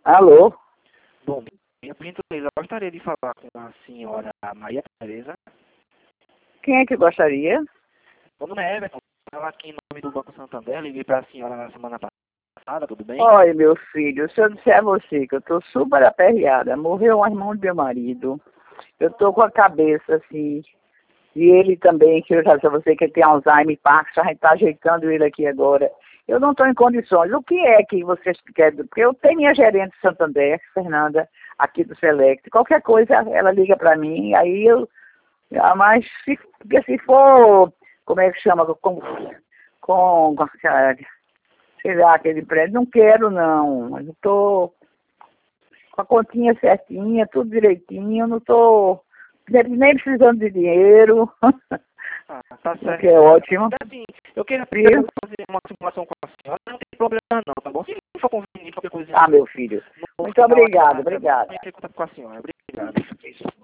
Alô? Bom dia, por gentileza, eu gostaria de falar com a senhora Maria Tereza. Quem é que gostaria? Meu nome é Everton, estava aqui em nome do Banco Santander, liguei para a senhora na semana passada, tudo bem? Olha, meu filho, se eu disser a você que eu tô super aperreada, morreu um irmão do meu marido, eu tô com a cabeça assim, e ele também, que eu já disse a você que ele tem Alzheimer e Parkinson, a gente tá ajeitando ele aqui agora. Eu não estou em condições. O que é que vocês querem? Porque eu tenho minha gerente de Santander, Fernanda, aqui do Select. Qualquer coisa, ela liga para mim, aí eu... Mas, porque se for, como é que chama? Sei lá, aquele prédio, não quero não. Eu estou com a continha certinha, tudo direitinho, não estou nem precisando de dinheiro. Ah, tá O certo. que é ótimo. Assim, eu queria Viu? fazer uma simulação com a senhora, não tem problema não, tá bom? Se não for conveniente, qualquer coisa Ah, meu filho. no Muito final, obrigado, entre em obrigada. contato com a senhora. Obrigado.